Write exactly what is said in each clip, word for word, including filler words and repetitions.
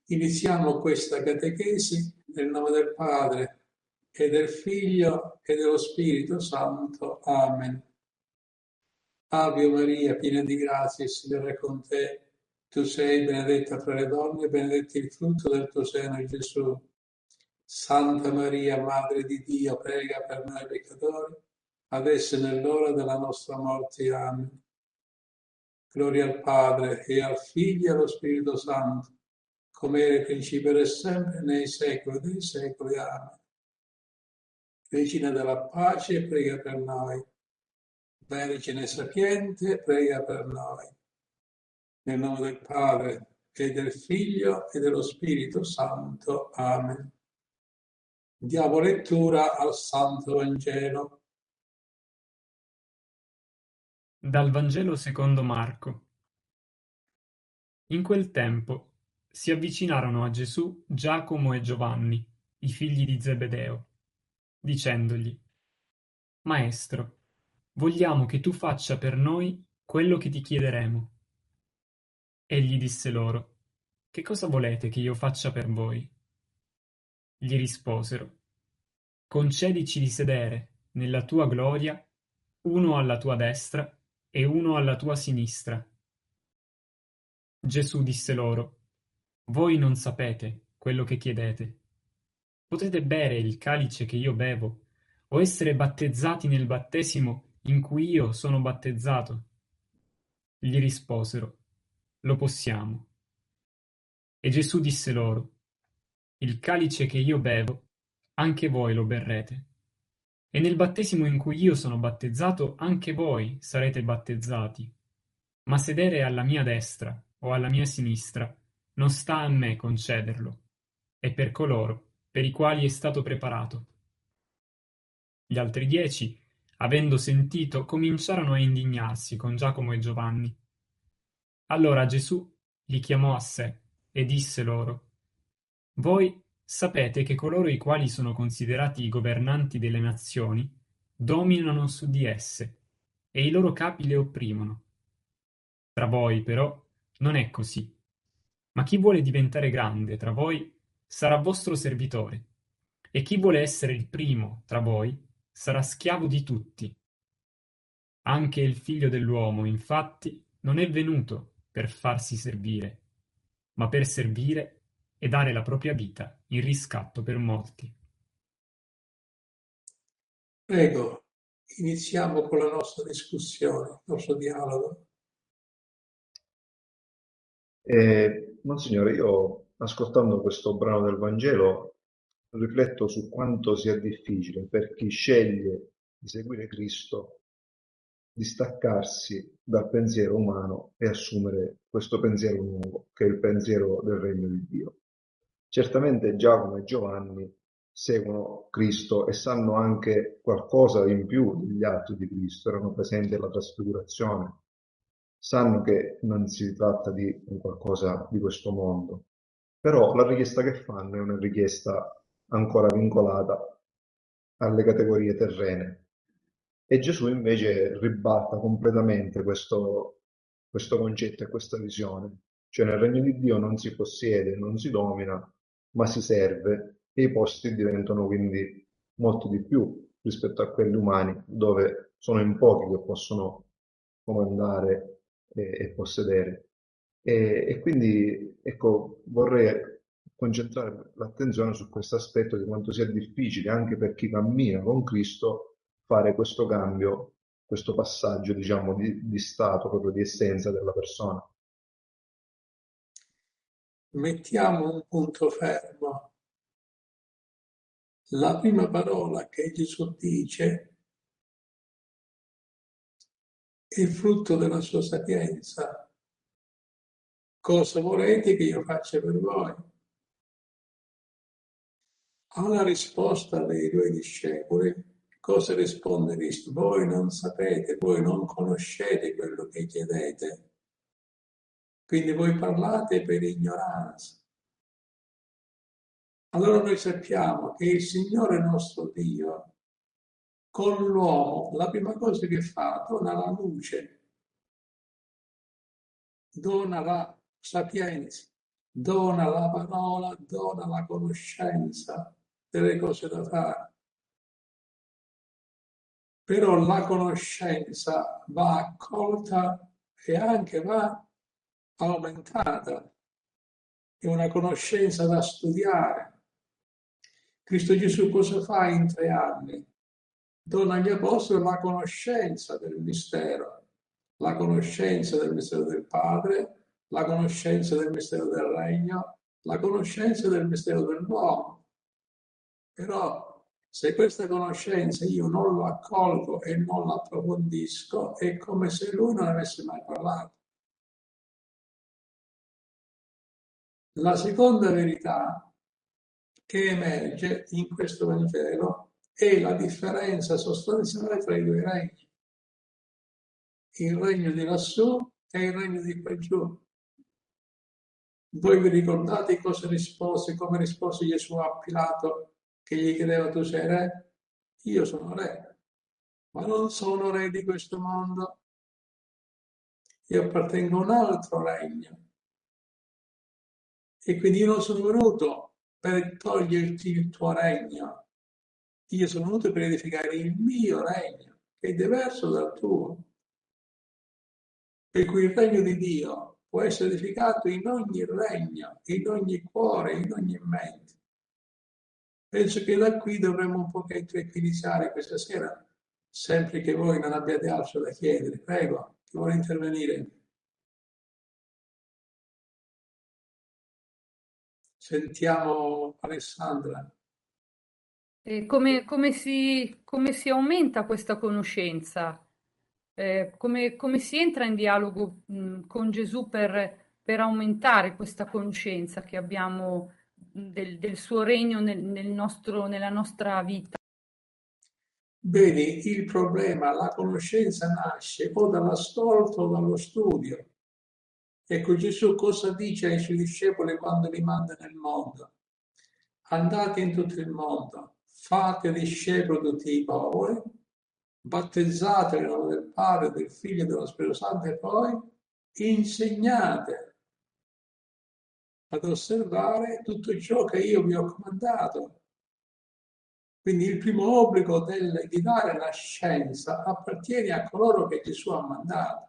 Iniziamo questa catechesi nel nome del Padre e del Figlio e dello Spirito Santo. Amen. Ave Maria, piena di grazia, il Signore è con te. Tu sei benedetta fra le donne e benedetto il frutto del tuo seno, Gesù. Santa Maria, Madre di Dio, prega per noi peccatori, adesso e nell'ora della nostra morte. Amen. Gloria al Padre e al Figlio e allo Spirito Santo, come era in principio e sempre, nei secoli dei secoli. Amen. Regina della pace, prega per noi. Vergine sapiente, prega per noi. Nel nome del Padre, e del Figlio, e dello Spirito Santo. Amen. Diamo lettura al Santo Vangelo. Dal Vangelo secondo Marco. In quel tempo si avvicinarono a Gesù Giacomo e Giovanni, i figli di Zebedeo, dicendogli: Maestro, vogliamo che tu faccia per noi quello che ti chiederemo. Egli disse loro: Che cosa volete che io faccia per voi? Gli risposero: Concedici di sedere nella tua gloria, uno alla tua destra e uno alla tua sinistra. Gesù disse loro: Voi non sapete quello che chiedete. Potete bere il calice che io bevo, o essere battezzati nel battesimo in cui io sono battezzato? Gli risposero: Lo possiamo. E Gesù disse loro: Il calice che io bevo, anche voi lo berrete. E nel battesimo in cui io sono battezzato, anche voi sarete battezzati. Ma sedere alla mia destra o alla mia sinistra non sta a me concederlo, è per coloro per i quali è stato preparato. Gli altri dieci, avendo sentito, cominciarono a indignarsi con Giacomo e Giovanni. Allora Gesù li chiamò a sé e disse loro: Voi sapete che coloro i quali sono considerati i governanti delle nazioni dominano su di esse, e i loro capi le opprimono. Tra voi, però, non è così. Ma chi vuole diventare grande tra voi sarà vostro servitore, e chi vuole essere il primo tra voi sarà schiavo di tutti. Anche il Figlio dell'uomo, infatti, non è venuto per farsi servire, ma per servire e dare la propria vita in riscatto per molti. Prego, iniziamo con la nostra discussione, il nostro dialogo. E, Monsignore, io ascoltando questo brano del Vangelo rifletto su quanto sia difficile per chi sceglie di seguire Cristo distaccarsi dal pensiero umano e assumere questo pensiero nuovo, che è il pensiero del Regno di Dio. Certamente Giacomo e Giovanni seguono Cristo e sanno anche qualcosa in più degli altri di Cristo, erano presenti alla trasfigurazione, sanno che non si tratta di qualcosa di questo mondo, però la richiesta che fanno è una richiesta ancora vincolata alle categorie terrene. E Gesù invece ribalta completamente questo, questo concetto e questa visione. Cioè nel regno di Dio non si possiede, non si domina, ma si serve e i posti diventano quindi molto di più rispetto a quelli umani, dove sono in pochi che possono comandare e, e possedere. E, e quindi ecco, vorrei concentrare l'attenzione su questo aspetto di quanto sia difficile anche per chi cammina con Cristo fare questo cambio, questo passaggio, diciamo, di, di stato, proprio di essenza della persona. Mettiamo un punto fermo. La prima parola che Gesù dice è il frutto della sua sapienza. Cosa volete che io faccia per voi? Alla risposta dei due discepoli, cosa risponde Cristo? Voi non sapete, voi non conoscete quello che chiedete. Quindi voi parlate per ignoranza. Allora noi sappiamo che il Signore nostro Dio, con l'uomo, la prima cosa che fa, dona la luce, dona la sapienza, dona la parola, dona la conoscenza delle cose da fare. Però la conoscenza va accolta e anche va aumentata. È una conoscenza da studiare. Cristo Gesù cosa fa in tre anni? Dona agli apostoli la conoscenza del mistero, la conoscenza del mistero del Padre, la conoscenza del mistero del Regno, la conoscenza del mistero dell'uomo. Però se questa conoscenza io non lo accolgo e non la approfondisco, è come se lui non avesse mai parlato. La seconda verità che emerge in questo Vangelo è la differenza sostanziale tra i due regni, il regno di lassù e il regno di qua giù. Voi vi ricordate cosa rispose, come rispose Gesù a Pilato che gli chiedeva tu sei re? Io sono re, ma non sono re di questo mondo. Io appartengo a un altro regno. E quindi io non sono venuto per toglierti il tuo regno. Io sono venuto per edificare il mio regno, che è diverso dal tuo. Per cui il regno di Dio può essere edificato in ogni regno, in ogni cuore, in ogni mente. Penso che da qui dovremmo un pochetto iniziare questa sera, sempre che voi non abbiate altro da chiedere. Prego, chi vuole intervenire? Sentiamo Alessandra. E come, come si, come si aumenta questa conoscenza? Eh, come, come si entra in dialogo mh, con Gesù per, per aumentare questa conoscenza che abbiamo mh, del, del suo regno nel, nel nostro, nella nostra vita? Vedi, il problema, la conoscenza nasce o dall'ascolto o dallo studio. Ecco, Gesù cosa dice ai suoi discepoli quando li manda nel mondo? Andate in tutto il mondo, fate discepoli tutti i popoli, battezzate nel nome del Padre, del Figlio e dello Spirito Santo e poi insegnate ad osservare tutto ciò che io vi ho comandato. Quindi il primo obbligo del, di dare la scienza appartiene a coloro che Gesù ha mandato.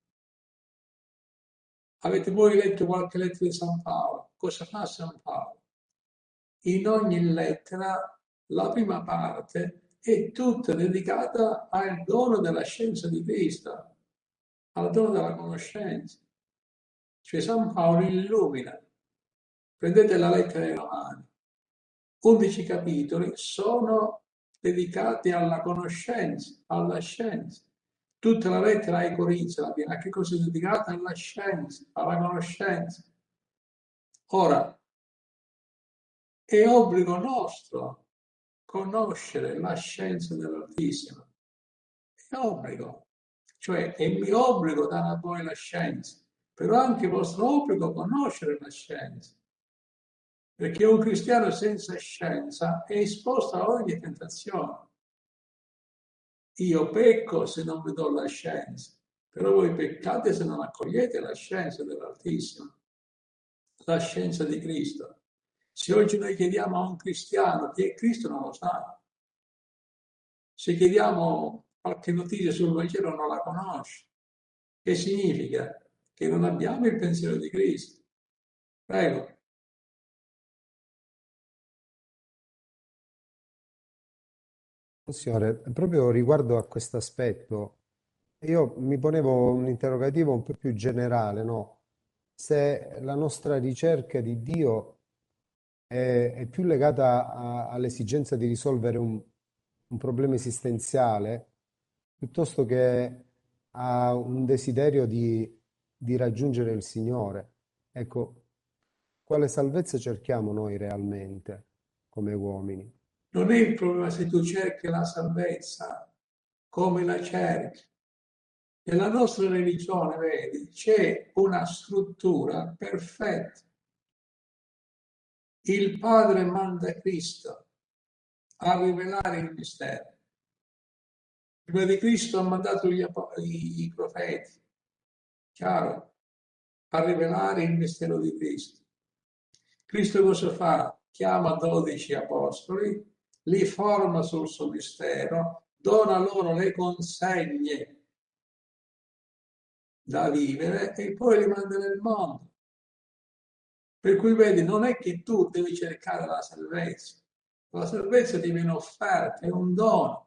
Avete voi letto qualche lettera di San Paolo? Cosa fa San Paolo? In ogni lettera la prima parte è tutta dedicata al dono della scienza di Cristo, al dono della conoscenza. Cioè San Paolo illumina. Prendete la lettera ai Romani. undici capitoli sono dedicati alla conoscenza, alla scienza. Tutta la lettera ai Corinzi, la piena, a che cosa è dedicata? Alla scienza, alla conoscenza. Ora, è obbligo nostro conoscere la scienza dell'Altissimo. È obbligo. Cioè, è mio obbligo dare a voi la scienza, però è anche vostro obbligo conoscere la scienza. Perché un cristiano senza scienza è esposto a ogni tentazione. Io pecco se non vi do la scienza, però voi peccate se non accogliete la scienza dell'Altissimo, la scienza di Cristo. Se oggi noi chiediamo a un cristiano chi è Cristo non lo sa. Se chiediamo qualche notizia sul Vangelo non la conosce. Che significa? Che non abbiamo il pensiero di Cristo. Prego. Signore, proprio riguardo a questo aspetto, io mi ponevo un interrogativo un po' più generale, no? Se la nostra ricerca di Dio è, è più legata a- all'esigenza di risolvere un, un problema esistenziale, piuttosto che a un desiderio di, di raggiungere il Signore. Ecco, quale salvezza cerchiamo noi realmente come uomini? Non è il problema se tu cerchi la salvezza, come la cerchi. Nella nostra religione, vedi, c'è una struttura perfetta. Il Padre manda Cristo a rivelare il mistero. Prima di Cristo ha mandato gli apo- i, i profeti, chiaro, a rivelare il mistero di Cristo. Cristo cosa fa? Chiama dodici apostoli, li forma sul suo mistero, dona loro le consegne da vivere e poi li manda nel mondo. Per cui vedi, non è che tu devi cercare la salvezza, la salvezza ti viene offerta, è un dono,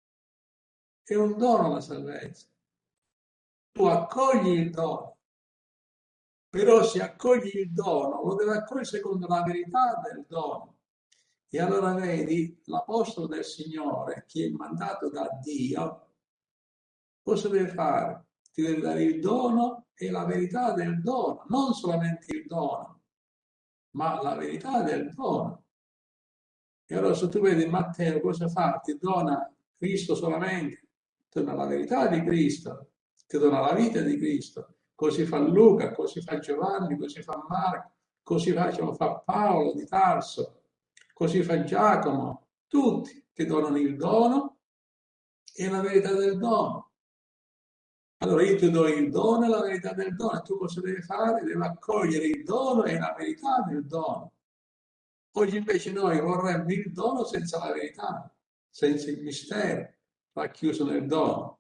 è un dono la salvezza. Tu accogli il dono, però se accogli il dono lo devi accogliere secondo la verità del dono. E allora vedi, l'apostolo del Signore, che è mandato da Dio, cosa deve fare? Ti deve dare il dono e la verità del dono, non solamente il dono, ma la verità del dono. E allora se tu vedi Matteo cosa fa? Ti dona Cristo solamente, ti dona la verità di Cristo, ti dona la vita di Cristo. Così fa Luca, così fa Giovanni, così fa Marco, così fa, fa Paolo di Tarso, così fa Giacomo. Tutti ti donano il dono e la verità del dono. Allora io ti do il dono e la verità del dono, e tu cosa devi fare? Devi accogliere il dono e la verità del dono. Oggi invece noi vorremmo il dono senza la verità, senza il mistero, racchiuso nel dono.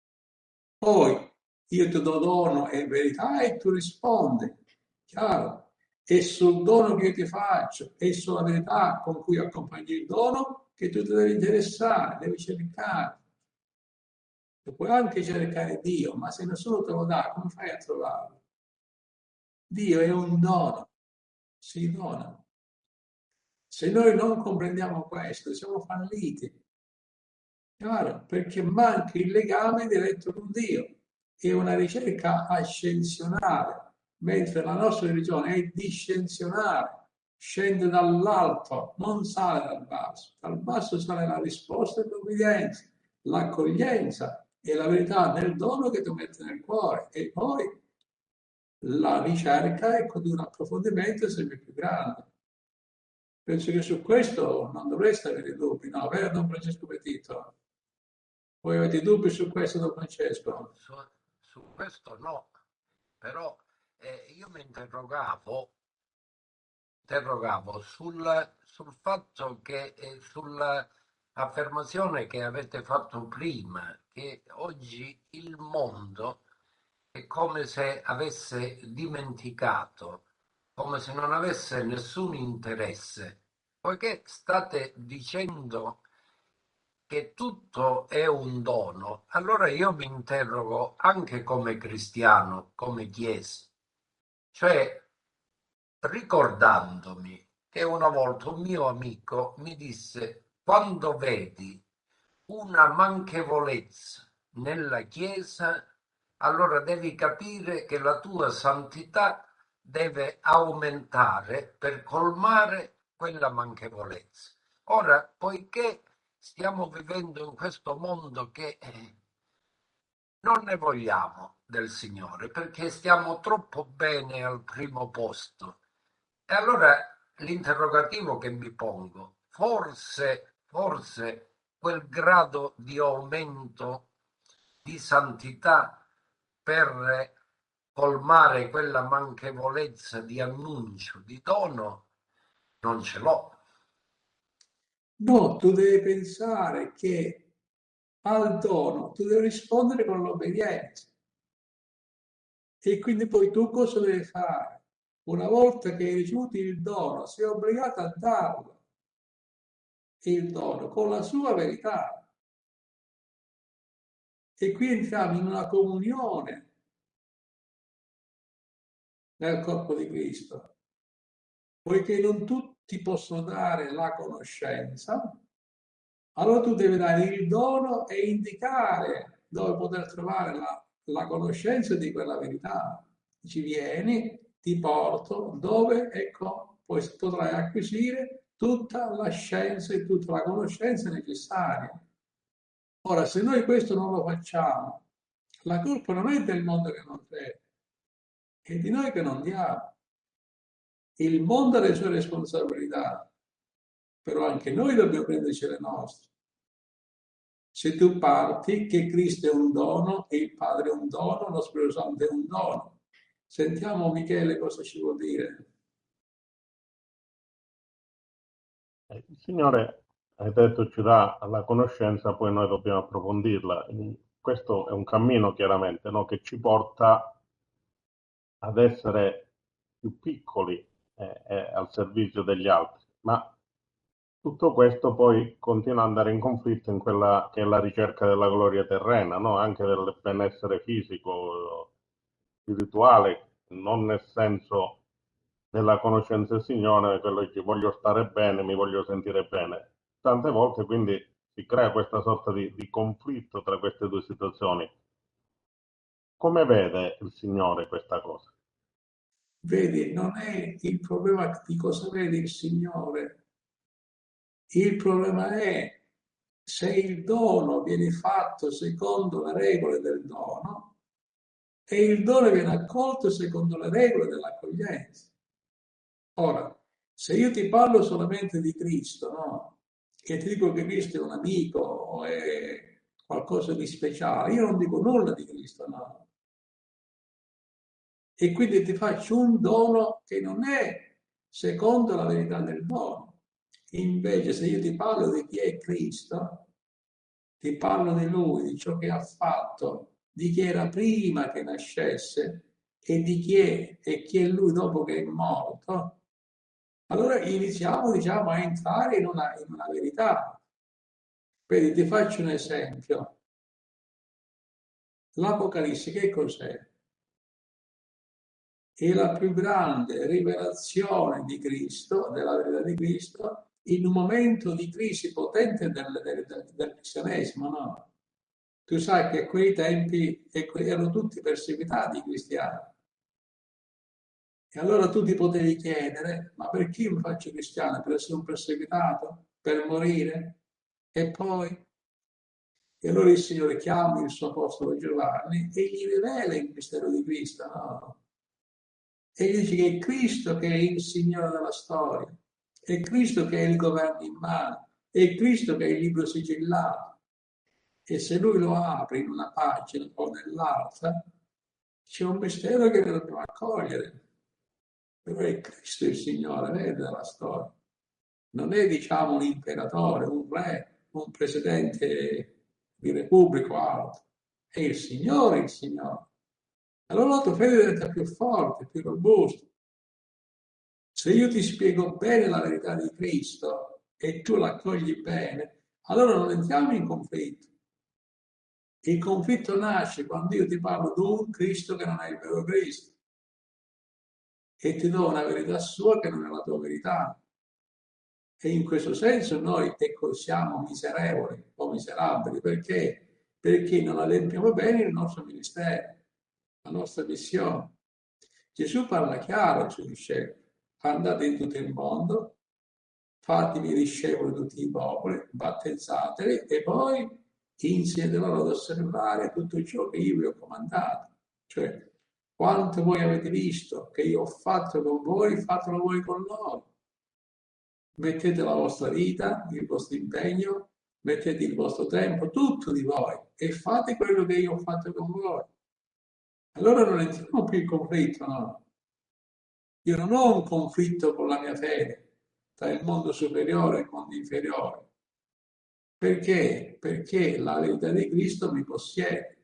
Poi io ti do dono e verità e tu rispondi, chiaro? E sul dono che io ti faccio e sulla verità con cui accompagni il dono che tu ti devi interessare, devi cercare. Tu puoi anche cercare Dio, ma se nessuno te lo dà, come fai a trovarlo? Dio è un dono, si dona. Se noi non comprendiamo questo, siamo falliti. Chiaro? Perché manca il legame diretto con Dio. È una ricerca ascensionale, mentre la nostra religione è discensionale, scende dall'alto, non sale dal basso. Dal basso sale la risposta e l'obbedienza, l'accoglienza e la verità nel dono che tu metti nel cuore. E poi la ricerca, ecco, di un approfondimento sempre più grande. Penso che su questo non dovreste avere dubbi, no? Vero, Don Francesco Petito? Voi avete dubbi su questo, Don Francesco? Su, su questo no, però eh, io mi interrogavo, interrogavo sul, sul fatto che, eh, sull'affermazione che avete fatto prima, che oggi il mondo è come se avesse dimenticato, come se non avesse nessun interesse, poiché state dicendo che tutto è un dono, allora io mi interrogo anche come cristiano, come Chiesa, cioè ricordandomi che una volta un mio amico mi disse: quando vedi una manchevolezza nella Chiesa, allora devi capire che la tua santità deve aumentare per colmare quella manchevolezza. Ora, poiché stiamo vivendo in questo mondo che non ne vogliamo del Signore, perché stiamo troppo bene al primo posto, e allora l'interrogativo che mi pongo, forse, forse quel grado di aumento di santità per colmare quella manchevolezza di annuncio, di dono, non ce l'ho. No, tu devi pensare che al dono tu devi rispondere con l'obbedienza. E quindi poi tu cosa devi fare? Una volta che hai ricevuto il dono, sei obbligato a darlo, il dono, con la sua verità. E qui entriamo in una comunione nel corpo di Cristo, poiché non tutti possono dare la conoscenza, allora tu devi dare il dono e indicare dove poter trovare la, la conoscenza di quella verità. Ci vieni, ti porto dove, ecco, poi potrai acquisire tutta la scienza e tutta la conoscenza necessaria. Ora, se noi questo non lo facciamo, la colpa non è del mondo che non crede, è di noi che non diamo. Il mondo ha le sue responsabilità, però anche noi dobbiamo prenderci le nostre. Se tu parti che Cristo è un dono e il Padre è un dono, lo Spirito Santo è un dono. Sentiamo Michele cosa ci vuol dire. Eh, Il Signore, hai detto, ci dà la conoscenza, poi noi dobbiamo approfondirla. Mm, Questo è un cammino, chiaramente, no, che ci porta ad essere più piccoli eh, eh, al servizio degli altri, ma tutto questo poi continua ad andare in conflitto in quella che è la ricerca della gloria terrena, no? Anche del benessere fisico, spirituale, non nel senso della conoscenza del Signore, quello che voglio stare bene, mi voglio sentire bene. Tante volte quindi si crea questa sorta di, di conflitto tra queste due situazioni. Come vede il Signore questa cosa? Vedi, non è il problema di cosa vede il Signore, il problema è se il dono viene fatto secondo le regole del dono e il dono viene accolto secondo le regole dell'accoglienza. Ora, se io ti parlo solamente di Cristo, no? E ti dico che Cristo è un amico o è qualcosa di speciale, io non dico nulla di Cristo, no? E quindi ti faccio un dono che non è secondo la verità del dono. Invece, se io ti parlo di chi è Cristo, ti parlo di Lui, di ciò che ha fatto, di chi era prima che nascesse e di chi è e chi è Lui dopo che è morto, allora iniziamo, diciamo, a entrare in una, in una verità. Vedi, ti faccio un esempio. L'Apocalisse che cos'è? È la più grande rivelazione di Cristo, della verità di Cristo, in un momento di crisi potente del, del, del, del cristianesimo, no? Tu sai che a quei tempi erano tutti perseguitati i cristiani. E allora tu ti potevi chiedere, ma perché io mi faccio cristiano? Per essere un perseguitato? Per morire? E poi? E allora il Signore chiama il suo apostolo Giovanni e gli rivela il mistero di Cristo, no? E gli dice che è Cristo che è il Signore della storia, è Cristo che è il governo in mano, è Cristo che è il libro sigillato. E se lui lo apre in una pagina o nell'altra, c'è un mistero che noi dobbiamo accogliere. Però è Cristo il Signore, vede della storia. Non è, diciamo, un imperatore, un re, un presidente di repubblica o altro. È il Signore il Signore. Allora la tua fede diventa più forte, più robusta. Se io ti spiego bene la verità di Cristo e tu l'accogli bene, allora non entriamo in conflitto. Il conflitto nasce quando io ti parlo di un Cristo che non è il vero Cristo e ti do una verità sua che non è la tua verità. E in questo senso noi ecco, siamo miserevoli o miserabili perché? Perché non adempiamo bene il nostro ministero, la nostra missione. Gesù parla chiaro ai suoi discepoli: andate in tutto il mondo, fatevi discepoli di tutti i popoli, battezzateli e poi insegnate loro ad osservare tutto ciò che io vi ho comandato. Cioè, quanto voi avete visto che io ho fatto con voi, fatelo voi con loro. Mettete la vostra vita, il vostro impegno, mettete il vostro tempo, tutto di voi e fate quello che io ho fatto con voi. Allora non entriamo più in conflitto, no? Io non ho un conflitto con la mia fede tra il mondo superiore e il mondo inferiore. Perché? Perché la verità di Cristo mi possiede.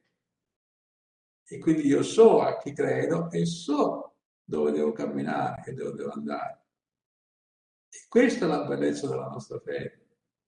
E quindi io so a chi credo e so dove devo camminare e dove devo andare. E questa è la bellezza della nostra fede.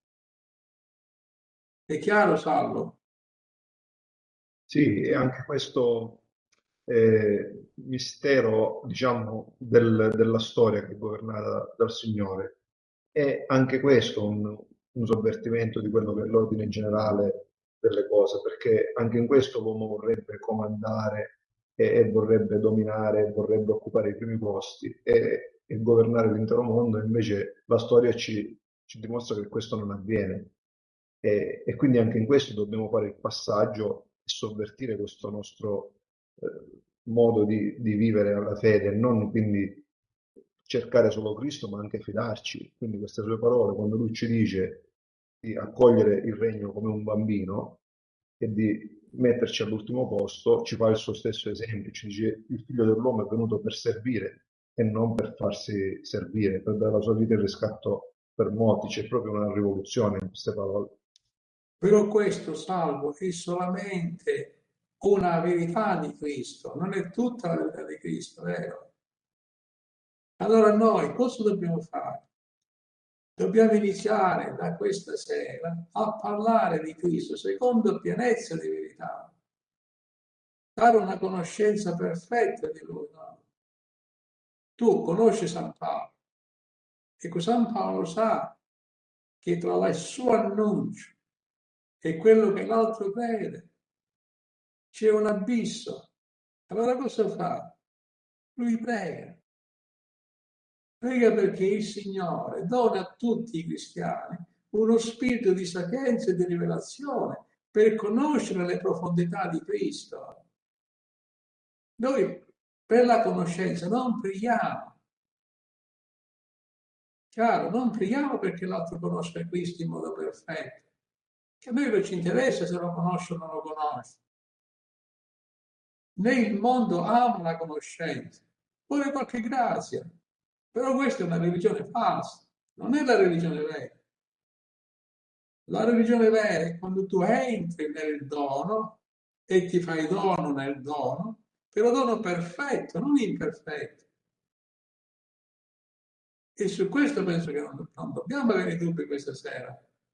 È chiaro, Salvo? Sì, e anche questo eh, mistero, diciamo, del- della storia che è governata dal Signore è anche questo un, un sovvertimento di quello che è l'ordine generale delle cose, perché anche in questo l'uomo vorrebbe comandare e, e vorrebbe dominare, vorrebbe occupare i primi posti e, e governare l'intero mondo, e invece la storia ci, ci dimostra che questo non avviene. E, e quindi anche in questo dobbiamo fare il passaggio e sovvertire questo nostro eh, modo di, di vivere alla fede, non quindi cercare solo Cristo, ma anche fidarci. Quindi queste sue parole, quando lui ci dice di accogliere il regno come un bambino e di metterci all'ultimo posto, ci fa il suo stesso esempio, ci dice il figlio dell'uomo è venuto per servire e non per farsi servire, per dare la sua vita in riscatto per molti c'è proprio una rivoluzione in queste parole. Però questo, Salvo, è solamente una verità di Cristo, non è tutta la verità di Cristo, vero? Allora noi cosa dobbiamo fare? Dobbiamo iniziare da questa sera a parlare di Cristo secondo pienezza di verità, dare una conoscenza perfetta di Lui. No? Tu conosci San Paolo, ecco San Paolo sa che tra il suo annuncio e quello che l'altro crede c'è un abisso. Allora cosa fa? Lui prega. Prega perché il Signore dona a tutti i cristiani uno spirito di sapienza e di rivelazione per conoscere le profondità di Cristo. Noi per la conoscenza non preghiamo. Chiaro, non preghiamo perché l'altro conosca Cristo in modo perfetto. Che a noi non ci interessa se lo conosce o non lo conosce. Né il mondo ama la conoscenza, vuole qualche grazia. Però questa è una religione falsa, non è la religione vera. La religione vera è quando tu entri nel dono e ti fai dono nel dono, però dono perfetto, non imperfetto. E su questo penso che non, non dobbiamo avere dubbi questa sera.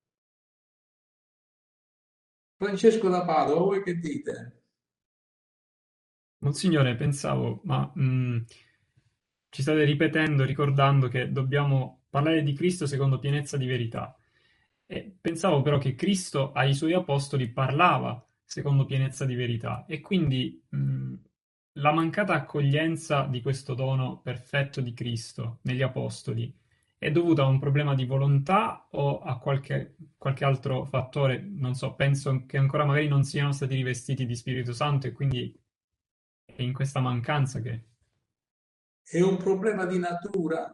Francesco da Padova, voi che dite? Monsignore, pensavo, ma mh, ci state ripetendo, ricordando che dobbiamo parlare di Cristo secondo pienezza di verità. E pensavo però che Cristo ai suoi apostoli parlava secondo pienezza di verità e quindi mh, la mancata accoglienza di questo dono perfetto di Cristo negli apostoli è dovuta a un problema di volontà o a qualche, qualche altro fattore? Non so, penso che ancora magari non siano stati rivestiti di Spirito Santo e quindi è in questa mancanza che... È un problema di natura.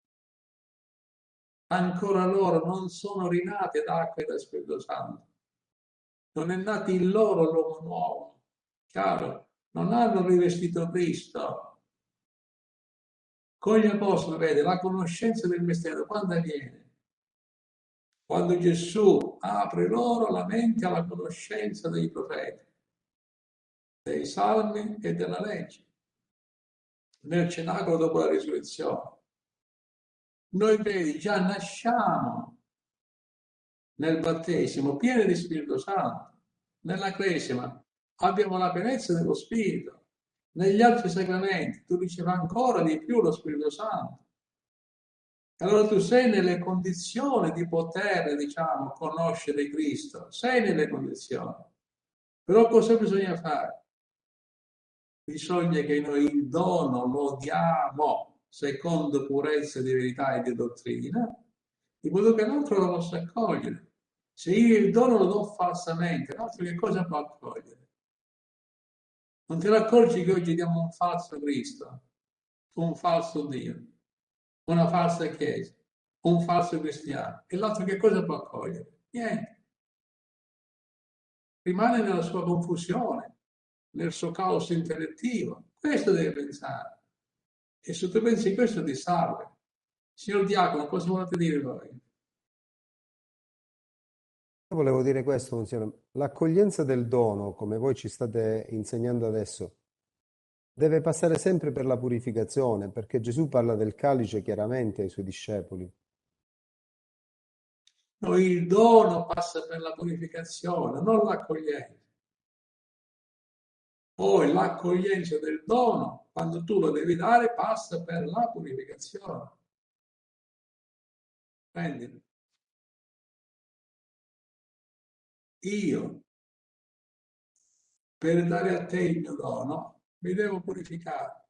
Ancora loro non sono rinati da acqua e da Spirito Santo. Non è nato in loro l'uomo nuovo. Chiaro? Non hanno rivestito Cristo. Con gli apostoli, vede, la conoscenza del mistero quando avviene? Quando Gesù apre loro la mente alla conoscenza dei profeti, dei salmi e della legge, nel cenacolo dopo la risurrezione. Noi vedi, già nasciamo nel battesimo pieni di Spirito Santo, nella cresima abbiamo la pienezza dello Spirito, negli altri sacramenti tu ricevi ancora di più lo Spirito Santo. Allora tu sei nelle condizioni di poter, diciamo, conoscere Cristo, sei nelle condizioni. Però cosa bisogna fare? Bisogna che noi il dono lo diamo secondo purezza di verità e di dottrina, in modo che l'altro lo possa accogliere. Se io il dono lo do falsamente, l'altro che cosa può accogliere? Non te ne accorgi che oggi diamo un falso Cristo, un falso Dio, una falsa Chiesa, un falso cristiano, e l'altro che cosa può accogliere? Niente. Rimane nella sua confusione, nel suo caos intellettivo. Questo deve pensare. E se tu pensi questo ti salva. Signor Diacono, cosa volete dire voi? Io volevo dire questo, Monsignore. L'accoglienza del dono, come voi ci state insegnando adesso, deve passare sempre per la purificazione, perché Gesù parla del calice chiaramente ai suoi discepoli. No, il dono passa per la purificazione, non l'accoglienza. Poi l'accoglienza del dono, quando tu lo devi dare, passa per la purificazione. Prendi. Io, per dare a te il mio dono, mi devo purificare.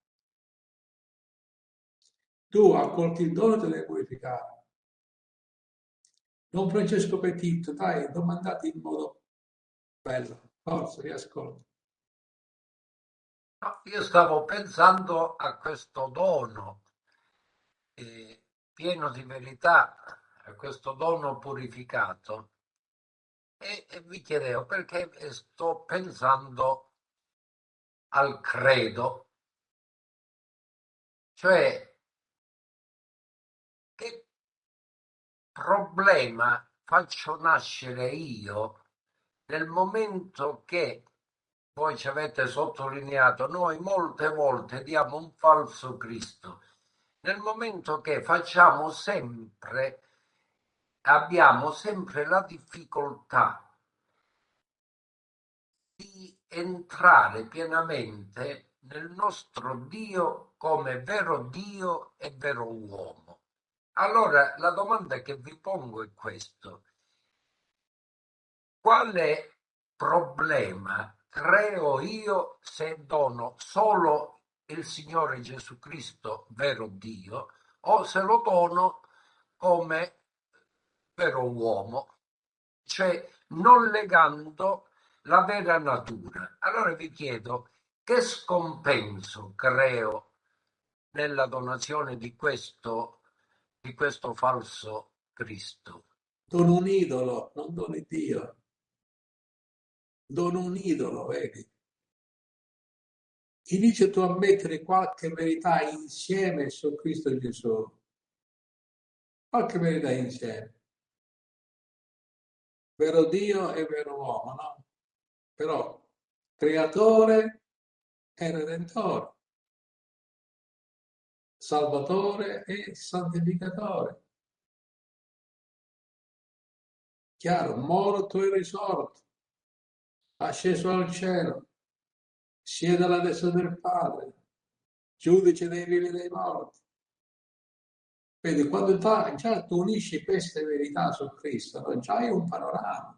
Tu accolti il dono e te devi purificare. Don Francesco Petitto, dai, domandati in modo bello. Forza, riascolto. No, io stavo pensando a questo dono eh, pieno di verità, a questo dono purificato, e, e vi chiedevo perché sto pensando al credo, cioè che problema faccio nascere io nel momento che voi ci avete sottolineato, noi molte volte diamo un falso Cristo, nel momento che facciamo sempre, abbiamo sempre la difficoltà di entrare pienamente nel nostro Dio come vero Dio e vero uomo. Allora la domanda che vi pongo è questo: quale problema creo io se dono solo il Signore Gesù Cristo vero Dio o se lo dono come vero uomo, cioè non legando la vera natura? Allora vi chiedo, che scompenso creo nella donazione di questo, di questo falso Cristo? Dono un idolo, non doni Dio. Dono un idolo, vedi? Inizia tu a mettere qualche verità insieme su Cristo Gesù. Qualche verità insieme. Vero Dio e vero uomo, no? Però creatore e redentore, salvatore e santificatore. Chiaro, morto e risorto, asceso al cielo, siede alla destra del Padre, giudice dei vivi e dei morti. Vedi, quando ta- già tu unisci queste verità su Cristo, no? Già hai un panorama.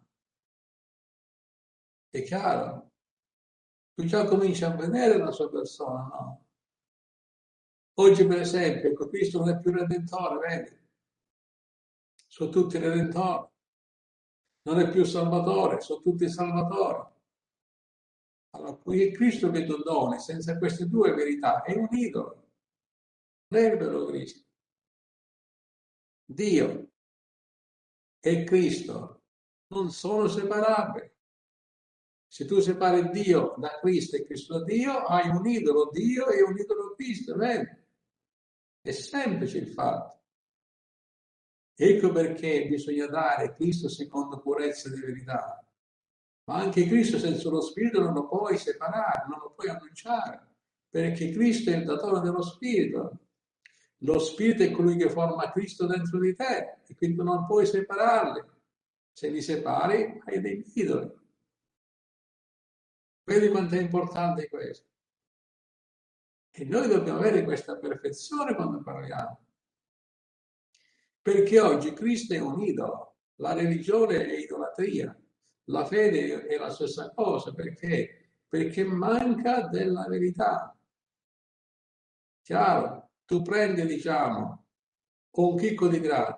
È chiaro? Tu già cominci a vedere la sua persona, no? Oggi, per esempio, ecco, Cristo non è più redentore, vedi? Sono tutti redentori. Non è più salvatore, sono tutti salvatori. Allora, qui è Cristo che tu doni, senza queste due verità, è un idolo. Non è il vero Cristo. Dio e Cristo non sono separabili. Se tu separi Dio da Cristo e Cristo da Dio, hai un idolo Dio e un idolo Cristo, vedi? È semplice il fatto. Ecco perché bisogna dare Cristo secondo purezza di verità. Ma anche Cristo senza lo Spirito non lo puoi separare, non lo puoi annunciare, perché Cristo è il datore dello Spirito. Lo Spirito è colui che forma Cristo dentro di te e quindi non puoi separarli. Se li separi hai dei idoli. Vedi quanto è importante questo. E noi dobbiamo avere questa perfezione quando parliamo. Perché oggi Cristo è un idolo, la religione è idolatria, la fede è la stessa cosa. Perché? Perché manca della verità. Chiaro? Tu prendi, diciamo, un chicco di grano,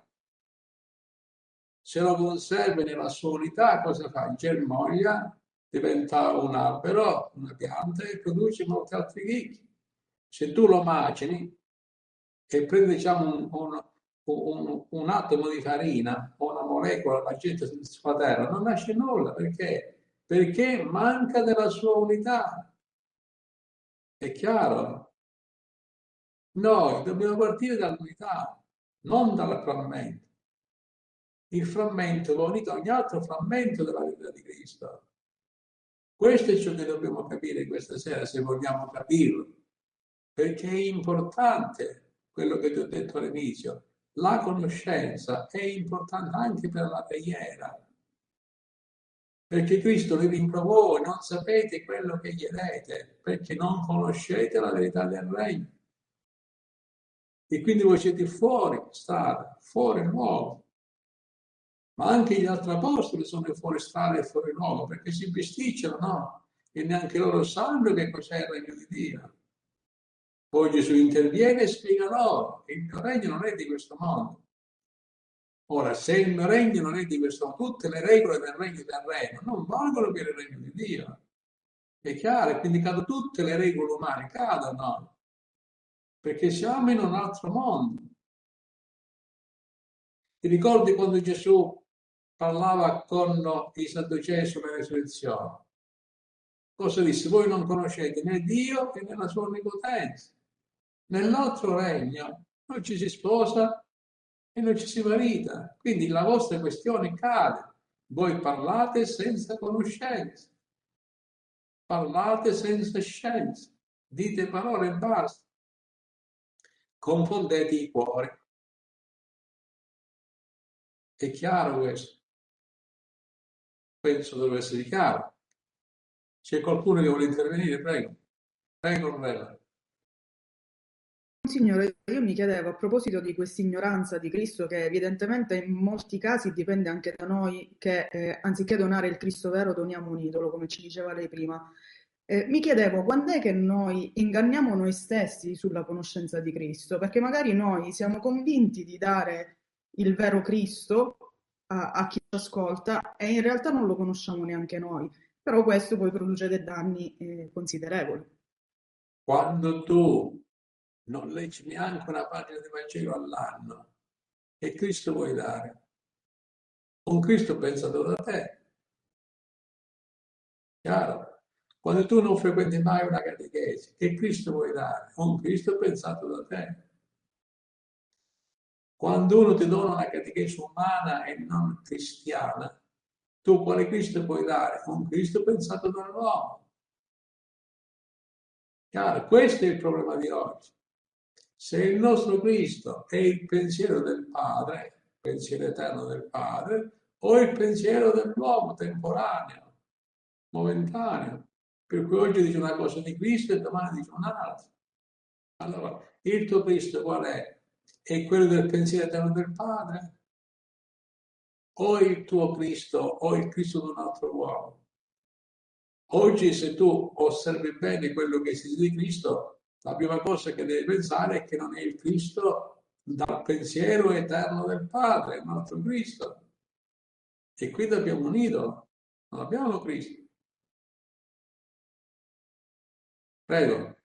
se lo conservi nella sua unità, cosa fa? Germoglia, diventa un albero, una pianta e produce molti altri chicchi. Se tu lo macini e prendi, diciamo, un, un, un, un atomo di farina o una molecola, la gente sulla terra, non nasce nulla. Perché? Perché manca della sua unità. È chiaro? Noi dobbiamo partire dall'unità, non dal frammento. Il frammento va unito a ogni altro frammento della verità di Cristo. Questo è ciò che dobbiamo capire questa sera, se vogliamo capirlo, perché è importante quello che ti ho detto all'inizio. La conoscenza è importante anche per la preghiera, perché Cristo vi rimprovò: voi non sapete quello che chiedete, perché non conoscete la verità del regno. E quindi voi siete fuori strada, fuori luogo. Ma anche gli altri apostoli sono fuori strada e fuori luogo, perché si bisticciano, no? E neanche loro sanno che cos'è il regno di Dio. Poi Gesù interviene e spiega loro: il mio regno non è di questo mondo. Ora, se il mio regno non è di questo mondo, tutte le regole del regno del regno non valgono per il regno di Dio. È chiaro? E quindi cadono tutte le regole umane, cadono, perché siamo in un altro mondo. Ti ricordi quando Gesù parlava con i Sadducei sulla resurrezione? Cosa disse? Voi non conoscete né Dio né la sua onnipotenza. Nel nostro regno non ci si sposa, e non ci si marita. Quindi la vostra questione cade. Voi parlate senza conoscenza, parlate senza scienza, dite parole e basta. Confondete i cuori. È chiaro questo? Penso deve essere chiaro. C'è qualcuno che vuole intervenire? Prego. Prego, Ornella. Signore, io mi chiedevo a proposito di questa ignoranza di Cristo che evidentemente in molti casi dipende anche da noi che eh, anziché donare il Cristo vero doniamo un idolo, come ci diceva lei prima. Eh, mi chiedevo quando è che noi inganniamo noi stessi sulla conoscenza di Cristo, perché magari noi siamo convinti di dare il vero Cristo a, a chi ci ascolta e in realtà non lo conosciamo neanche noi, però questo poi produce dei danni eh, considerevoli. Quando tu non leggi neanche una pagina di Vangelo all'anno, che Cristo vuoi dare? Un Cristo pensato da te. Chiaro? Quando tu non frequenti mai una catechesi, che Cristo vuoi dare? Un Cristo pensato da te. Quando uno ti dona una catechesi umana e non cristiana, tu quale Cristo puoi dare? Un Cristo pensato dall'uomo. Chiaro? Questo è il problema di oggi. Se il nostro Cristo è il pensiero del Padre, il pensiero eterno del Padre, o il pensiero dell'uomo temporaneo, momentaneo, per cui oggi dice una cosa di Cristo e domani dice un'altra. Allora, il tuo Cristo qual è? È quello del pensiero eterno del Padre? O il tuo Cristo o il Cristo di un altro uomo? Oggi, se tu osservi bene quello che si dice di Cristo, la prima cosa che devi pensare è che non è il Cristo dal pensiero eterno del Padre, è un altro Cristo. E qui abbiamo un idolo, non abbiamo Cristo. Prego.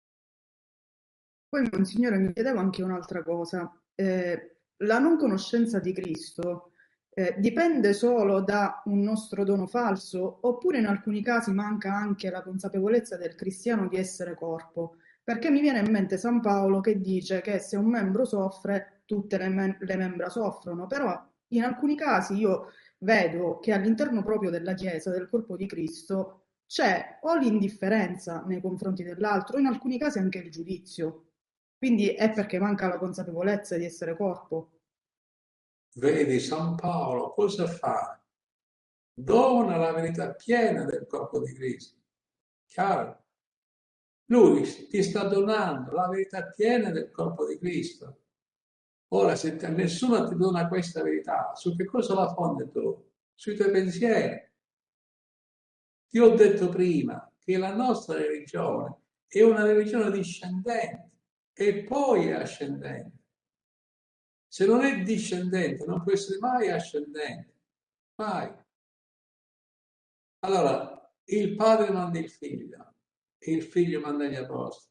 Poi, Monsignore, mi chiedevo anche un'altra cosa. Eh, la non conoscenza di Cristo eh, dipende solo da un nostro dono falso, oppure in alcuni casi manca anche la consapevolezza del cristiano di essere corpo? Perché mi viene in mente San Paolo che dice che se un membro soffre, tutte le, mem- le membra soffrono, però in alcuni casi io vedo che all'interno proprio della Chiesa, del corpo di Cristo, c'è o l'indifferenza nei confronti dell'altro, o in alcuni casi anche il giudizio. Quindi è perché manca la consapevolezza di essere corpo. Vedi, San Paolo cosa fa? Dona la verità piena del corpo di Cristo. Chiaro? Lui ti sta donando la verità piena del corpo di Cristo. Ora, se te, nessuno ti dona questa verità, su che cosa la fondi tu? Sui tuoi pensieri. Ti ho detto prima che la nostra religione è una religione discendente e poi è ascendente. Se non è discendente, non può essere mai ascendente. Mai. Allora, il padre manda il figlio e il figlio manda gli apostoli.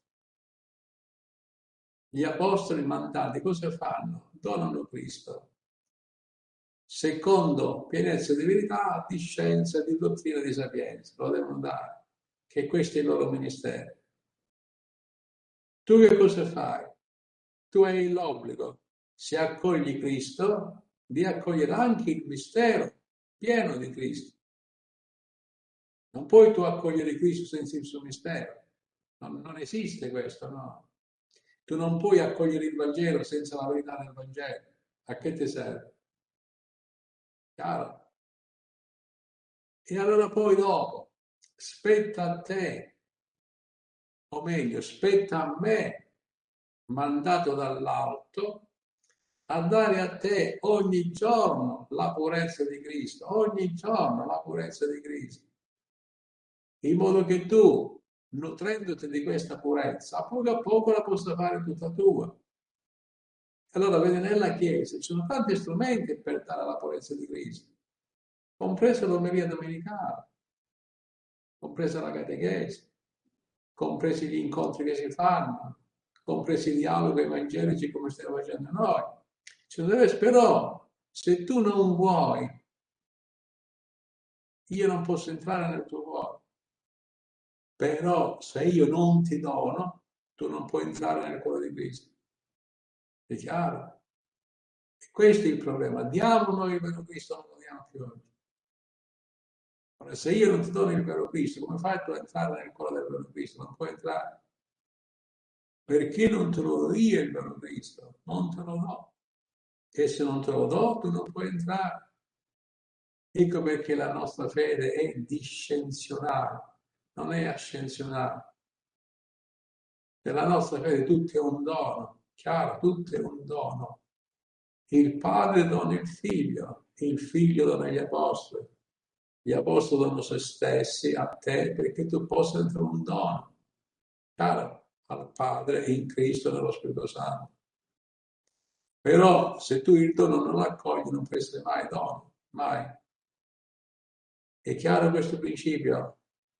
Gli apostoli mandati cosa fanno? Donano Cristo. Secondo pienezza di verità, di scienza, di dottrina, di sapienza. Lo devono dare, che questo è il loro ministero. Tu che cosa fai? Tu hai l'obbligo, se accogli Cristo, di accogliere anche il mistero pieno di Cristo. Non puoi tu accogliere Cristo senza il suo mistero. Non, non esiste questo, no. Tu non puoi accogliere il Vangelo senza la verità del Vangelo. A che ti serve? Chiaro? E allora poi dopo, spetta a te, o meglio, spetta a me, mandato dall'alto, a dare a te ogni giorno la purezza di Cristo, ogni giorno la purezza di Cristo, in modo che tu, nutrendoti di questa purezza, a poco a poco la possa fare tutta tua. Allora, vedi, nella Chiesa ci sono tanti strumenti per dare la purezza di Cristo, compresa l'omelia domenicale, compresa la catechesi, compresi gli incontri che si fanno, compresi i dialoghi evangelici come stiamo facendo noi. Cioè, però, se tu non vuoi, io non posso entrare nel tuo cuore. Però se io non ti dono, tu non puoi entrare nel cuore di Cristo. È chiaro? E questo è il problema. Diamo noi il vero Cristo, non lo diamo più oggi. Ora, se io non ti do il vero Cristo, come fai tu a entrare nel cuore del vero Cristo? Non puoi entrare. Perché non te lo do io il vero Cristo? Non te lo do. E se non te lo do, tu non puoi entrare. Ecco perché la nostra fede è discensionale, non è ascensionale. Per la nostra fede tutto è un dono, chiaro, tutto è un dono. Il Padre dona il Figlio, il Figlio dona gli Apostoli, gli Apostoli danno se stessi a te perché tu possa entrare un dono, chiaro, al Padre in Cristo e nello Spirito Santo. Però se tu il dono non lo accogli non puoi essere mai dono, mai. È chiaro questo principio?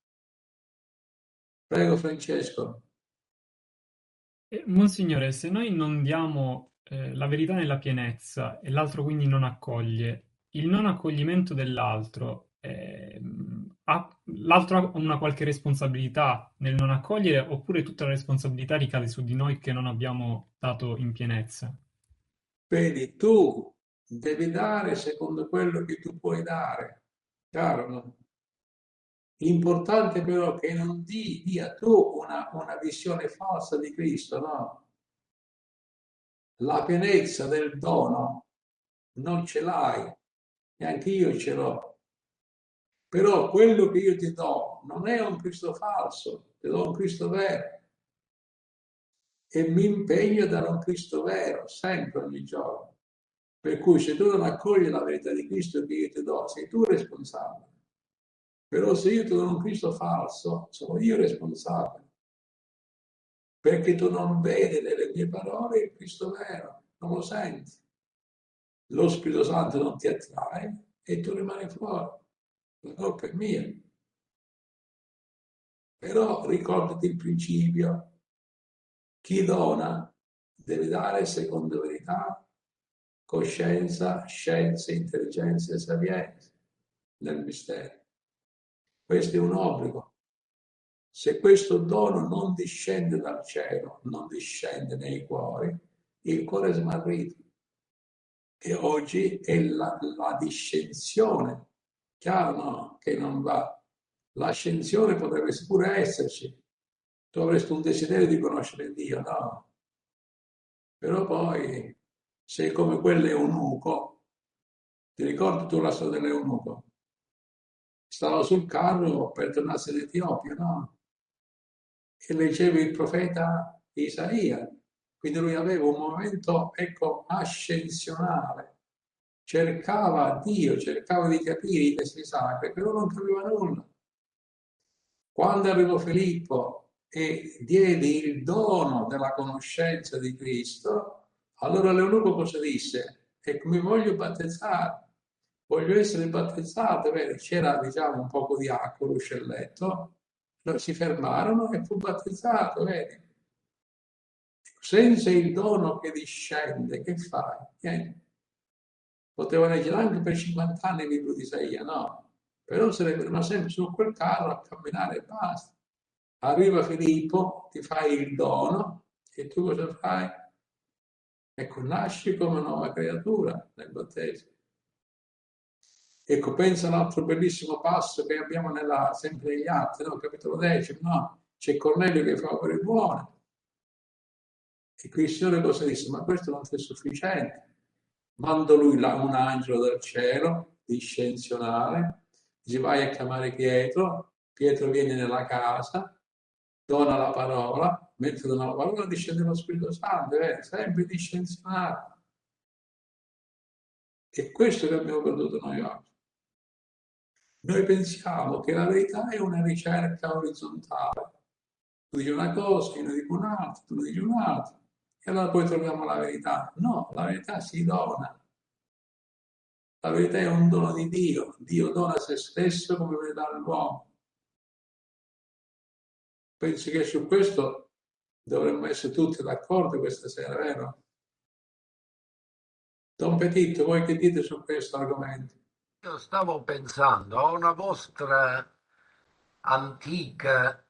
Prego Francesco. Eh, Monsignore, se noi non diamo eh, la verità nella pienezza e l'altro quindi non accoglie, il non accoglimento dell'altro, ehm, ha- l'altro ha una qualche responsabilità nel non accogliere oppure tutta la responsabilità ricade su di noi che non abbiamo dato in pienezza? Vedi, tu devi dare secondo quello che tu puoi dare, chiaro, no? L'importante però è che non di- dia tu una, una visione falsa di Cristo, no? La pienezza del dono non ce l'hai, neanche io ce l'ho. Però quello che io ti do non è un Cristo falso, ti do un Cristo vero. E mi impegno a dare un Cristo vero, sempre, ogni giorno. Per cui se tu non accogli la verità di Cristo che io ti do, sei tu responsabile. Però se io ti do un Cristo falso, sono io responsabile. Perché tu non vedi nelle mie parole il Cristo vero, non lo senti. Lo Spirito Santo non ti attrae e tu rimani fuori. La colpa è mia. Però ricordati il principio. Chi dona deve dare secondo verità, coscienza, scienza, intelligenza e sapienza nel mistero. Questo è un obbligo. Se questo dono non discende dal cielo, non discende nei cuori, il cuore è smarrito. E oggi è la, la discensione, chiaro no? Che non va. L'ascensione potrebbe pure esserci. Tu avresti un desiderio di conoscere Dio, no? Però poi sei come quell'eunuco. Ti ricordi tu la storia dell'eunuco? Stava sul carro per tornare in Etiopia, no? E leggeva il profeta Isaia. Quindi lui aveva un momento, ecco, ascensionale. Cercava Dio, cercava di capire i testi sacri, però non capiva nulla. Quando arrivò Filippo e diede il dono della conoscenza di Cristo, allora l'eunuco cosa disse? Ecco, mi voglio battezzare, voglio essere battezzato. Vedi? C'era, diciamo, un poco di acqua, l'uscelletto, si fermarono e fu battezzato, vedi? Senza il dono che discende, che fai? Niente. Poteva leggere anche per cinquanta anni il libro di Isaia, no? Però se ne ferma sempre su quel carro a camminare e basta. Arriva Filippo, ti fai il dono e tu cosa fai? Ecco, nasci come nuova creatura nel battesimo. Ecco, pensa a un altro bellissimo passo che abbiamo nella, sempre negli Atti, no? Capitolo decimo, no? C'è Cornelio che fa opere buone. E qui il Signore cosa disse? Ma questo non è sufficiente. Mando lui là un angelo dal cielo, discenzionale, dice vai a chiamare Pietro, Pietro viene nella casa, dona la parola, mentre dona la parola discende lo Spirito Santo, è sempre discenzionale. È questo che abbiamo perduto noi oggi. Noi pensiamo che la verità è una ricerca orizzontale. Tu dici una cosa, io ne dico un'altra, tu ne dici un'altra, e allora poi troviamo la verità. No, la verità si dona. La verità è un dono di Dio. Dio dona se stesso come vuole dare all'uomo. Penso che su questo dovremmo essere tutti d'accordo questa sera, vero? Don Petito, voi che dite su questo argomento? Io stavo pensando a una vostra antica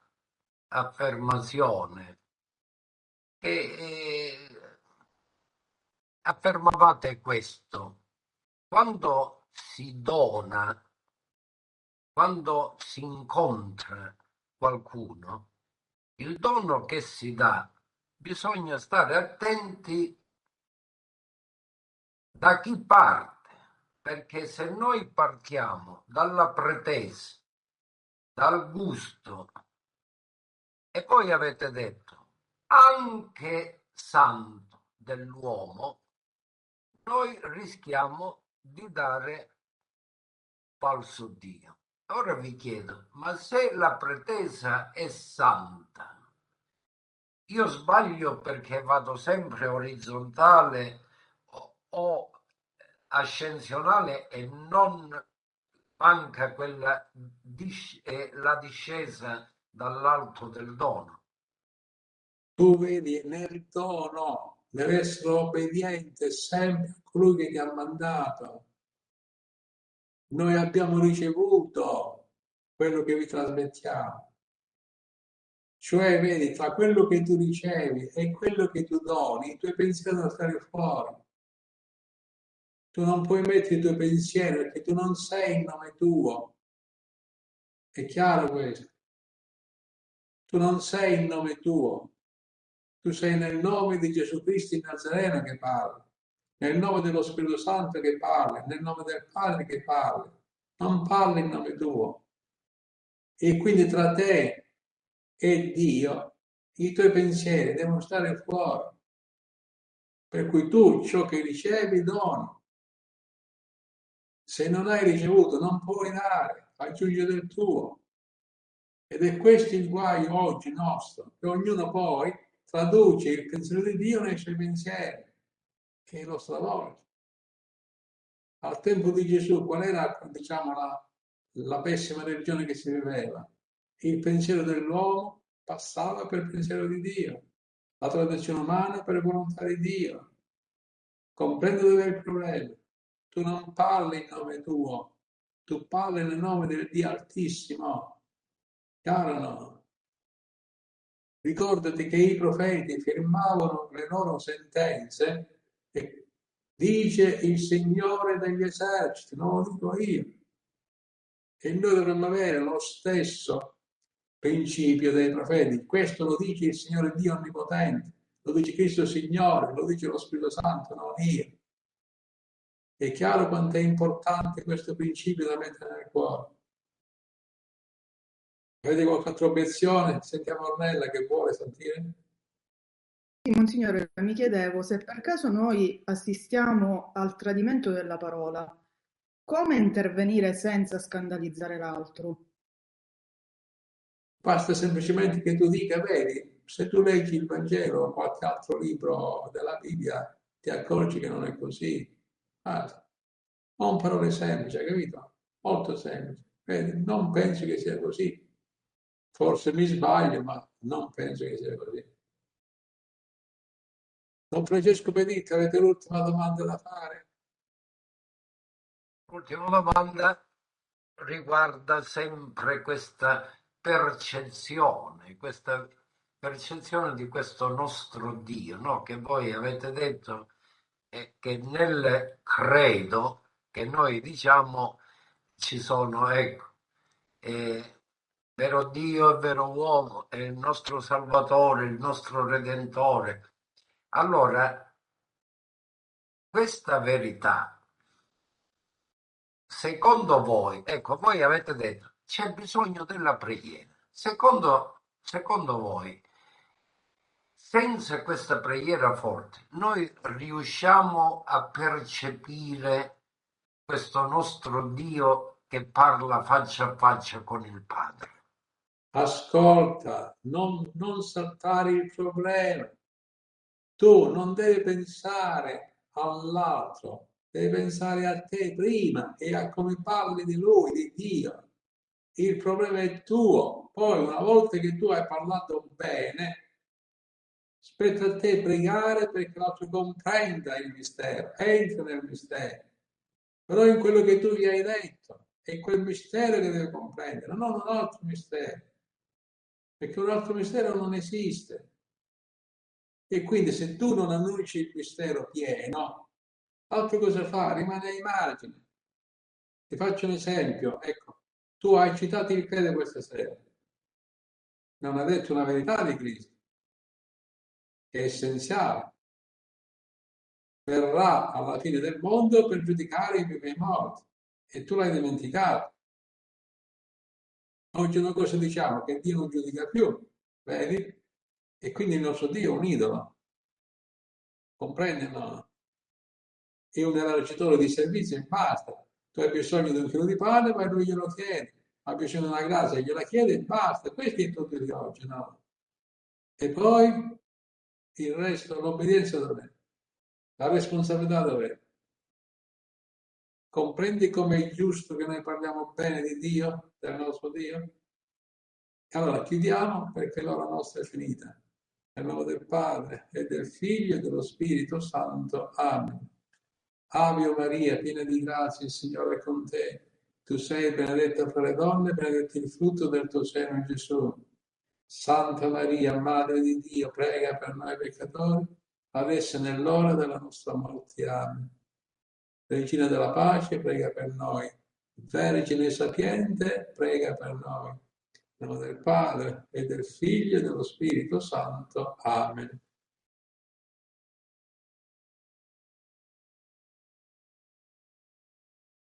affermazione che eh, affermavate questo: quando si dona, quando si incontra qualcuno, il dono che si dà, bisogna stare attenti da chi parte, perché se noi partiamo dalla pretesa, dal gusto, e poi avete detto anche santo dell'uomo, noi rischiamo di dare falso Dio. Ora vi chiedo, ma se la pretesa è santa, io sbaglio perché vado sempre orizzontale o, o ascensionale e non manca quella dis- eh, la discesa dall'alto del dono? Tu vedi, nel dono deve essere obbediente sempre a colui che ti ha mandato. Noi abbiamo ricevuto quello che vi trasmettiamo. Cioè, vedi, tra quello che tu ricevi e quello che tu doni, i tuoi pensieri devono stare fuori. Tu non puoi mettere i tuoi pensieri perché tu non sei in nome tuo. È chiaro questo? Tu non sei in nome tuo. Tu sei nel nome di Gesù Cristo in Nazareno che parli, nel nome dello Spirito Santo che parli, nel nome del Padre che parli. Non parli in nome tuo. E quindi tra te e Dio i tuoi pensieri devono stare fuori. Per cui tu ciò che ricevi doni. Se non hai ricevuto non puoi dare, aggiungi del tuo. Ed è questo il guaio oggi nostro, che ognuno poi traduce il pensiero di Dio nei suoi pensieri e lo stravolge. Al tempo di Gesù qual era, diciamo, la, la pessima religione che si viveva? Il pensiero dell'uomo passava per il pensiero di Dio, la tradizione umana per volontà di Dio. Comprendo dove è il problema. Tu non parli in nome tuo, tu parli nel nome del Dio Altissimo. Chiaro no? Ricordati che i profeti firmavano le loro sentenze e dice il Signore degli eserciti, non lo dico io. E noi dovremmo avere lo stesso principio dei profeti. Questo lo dice il Signore Dio Onnipotente, lo dice Cristo Signore, lo dice lo Spirito Santo, non io. È chiaro quanto è importante questo principio da mettere nel cuore. Avete qualche altra obiezione? Sentiamo Ornella che vuole sentire. Sì, Monsignore, mi chiedevo se per caso noi assistiamo al tradimento della parola, come intervenire senza scandalizzare l'altro? Basta semplicemente che tu dica, vedi, se tu leggi il Vangelo o qualche altro libro della Bibbia, ti accorgi che non è così. Basta. Con parole semplici, hai capito? Molto semplici. Vedi, non penso che sia così. Forse mi sbaglio, ma non penso che sia così. Don Francesco Peditti, avete l'ultima domanda da fare? L'ultima domanda riguarda sempre questa percezione, questa percezione di questo nostro Dio, no? Che voi avete detto eh, che nel credo che noi diciamo ci sono, ecco, eh, vero Dio e vero uomo, è il nostro Salvatore, il nostro Redentore. Allora, questa verità, secondo voi, ecco, voi avete detto c'è bisogno della preghiera. Secondo, secondo voi, senza questa preghiera forte, noi riusciamo a percepire questo nostro Dio che parla faccia a faccia con il Padre? Ascolta, non, non saltare il problema. Tu non devi pensare all'altro, devi pensare a te prima e a come parli di lui, di Dio. Il problema è tuo. Poi, una volta che tu hai parlato bene, spetta a te pregare perché l'altro comprenda il mistero, entra nel mistero. Però in quello che tu gli hai detto, è quel mistero che deve comprendere, non un altro mistero. Perché un altro mistero non esiste. E quindi se tu non annunci il mistero pieno, altro cosa fa? Rimane ai margini. Ti faccio un esempio, ecco, tu hai citato il credo questa sera, non hai detto una verità di Cristo, che è essenziale. Verrà alla fine del mondo per giudicare i vivi e i morti, e tu l'hai dimenticato. Oggi noi cosa diciamo? Che Dio non giudica più, vedi? E quindi il nostro Dio è un idolo, comprendi? No? È un elargitore di servizi e basta. Tu hai bisogno di un chilo di pane, ma lui glielo chiede. Ha bisogno di una grazia, gliela chiede e basta. Questo è tutto di oggi, no? E poi il resto, l'obbedienza dov'è? La responsabilità dov'è? Comprendi come è giusto che noi parliamo bene di Dio, del nostro Dio? E allora chiudiamo perché l'ora nostra è finita. Nel nome del Padre e del Figlio e dello Spirito Santo. Amen. Ave Maria, piena di grazia, il Signore è con te. Tu sei benedetta fra le donne, benedetto il frutto del tuo seno, Gesù. Santa Maria, Madre di Dio, prega per noi peccatori, adesso è nell'ora della nostra morte. Amen. Regina della pace, prega per noi. Vergine sapiente, prega per noi. Nel nome del Padre e del Figlio e dello Spirito Santo. Amen.